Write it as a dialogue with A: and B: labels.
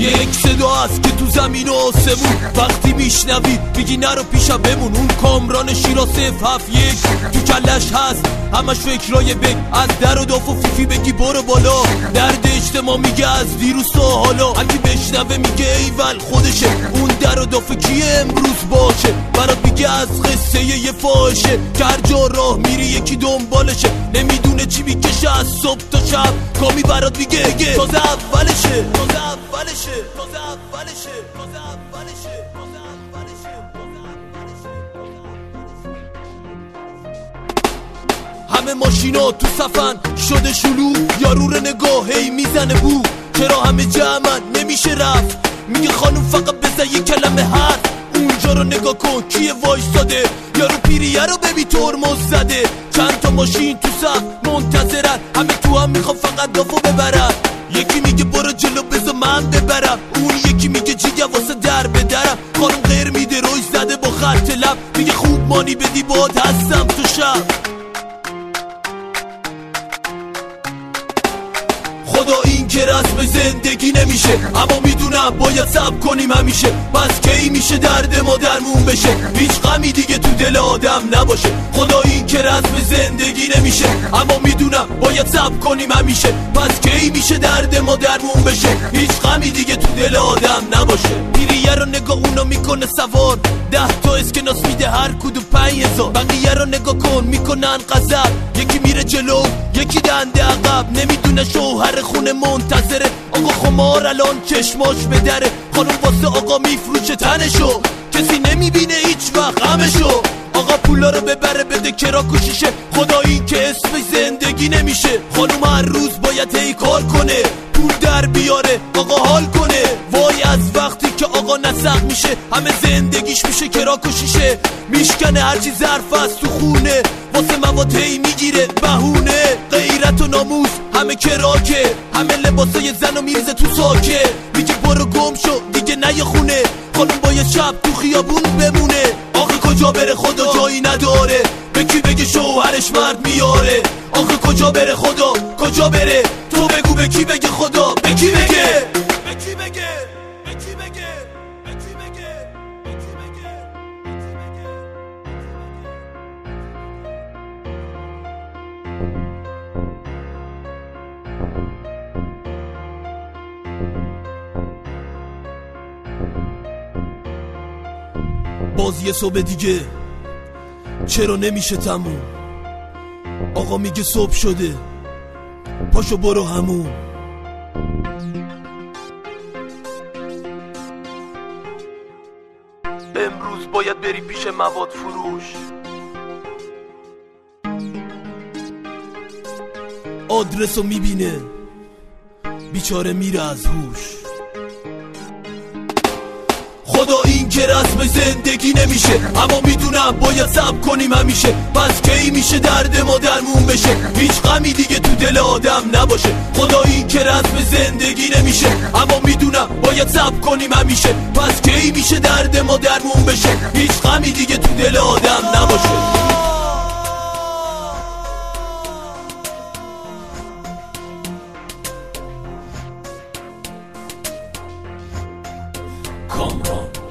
A: یک صدا هست که تو زمین و آسمون وقتی میشنوی میگی نرو پیشم بمون. اون کامران شیراز 071 تو کلش هست همش فکرای بگ، از در و داف و فیفی بگی برو بالا. درد اجتماع میگه از دیروز تا حالا، هرکی بشنوه میگه ایول خودشه. اون در و داف کیه امروز باشه، برات میگه از قصه یه فاحشه که هر جا راه میری یکی دنبالشه. نمیدونه چی میکشه از صبح تا شب، کامی برات میگه اگه تازه اولشه، تازه اولشه، تازه اولشه، تازه اولشه، تازه اولشه. همه ماشینا تو صفن شده شلوغ، یارو رو نگاه هی میزنه بو. چرا همه جمعن نمیشه رفت، میگه خانوم فقط بزن یه کلمه حرف. اونجا رو نگاه کن کیه وایستاده، یارو پیریه رو ببین ترمز زده. چند تا ماشین تو صف منتظرن، همه تو هم میخوان فقط دافو ببرن. یکی میگه برو جلو بذار من ببرم، اون یکی میگه جیگه واسه در بدرم. خانوم غیر میده روش زده با خط لب، میگه خوب مانی بدی باد هستم تو شب. خدا این که رسم زندگی نمیشه، اما میدونم باید صبر کنیم همیشه. پس کی میشه درد ما درمون بشه، هیچ غمی دیگه تو دل آدم نباشه. خدا این که رسم زندگی نمیشه، اما میدونم باید صبر کنیم همیشه. پس کی میشه درد ما درمون بشه، هیچ غمی دیگه تو دل آدم نباشه. پیریه رو نگاه اونو میکنه سوار، 10 تا اسکناس میده هر کدوم 5000. بقیه رو نگاه کن میکنن غضب، یکی میره جلو یکی دنده عقب. نمیدونه شوهر خونه منتظره، آقا خمار الان چشماش به دره. خانوم واسه آقا میفروشه تنشو، کسی نمیبینه هیچ وقت غمشو. آقا پولا رو ببره بده کرا کشیشه، خدا این که اسمش زندگی نمیشه. خانوم هر روز باید هی کار کنه، پول در بیاره آقا حال کنه. وای از وقتی که آقا نسق میشه، همه زندگیش میشه کرا کشیشه. میشکنه هرچی ظرف است تو خونه، واسه مواد هی میگیره بهونه. غیرت و ناموس همه کراکه، همه لباسای زن و میرزه تو ساکه. میگه برو گم شو دیگه نه خونه، خانوم باید شب تو خیابون بمونه. آخه کجا بره خدا جایی نداره، به کی بگه شوهرش مرد میاره. آخه کجا بره خدا کجا بره، تو بگو به کی بگه خدا، به کی بگه، به کی بگه، به کی بگه، به کی بگه، به کی بگه. باز یه صبح دیگه چرا نمیشه تموم. آقا میگه صبح شده پاشو برو همون. امروز باید بری پیش مواد فروش، آدرسو میبینه بیچاره میره از هوش. خدا این که رسم زندگی نمیشه، اما میدونم باید صبر کنیم همیشه. پس کی میشه درد ما درمون بشه، هیچ غمی دیگه تو دل آدم نباشه. خدا این که رسم زندگی نمیشه، اما میدونم باید صبر کنیم همیشه. پس کی میشه درد ما درمون بشه، هیچ غمی دیگه تو دل آدم نباشه. کامران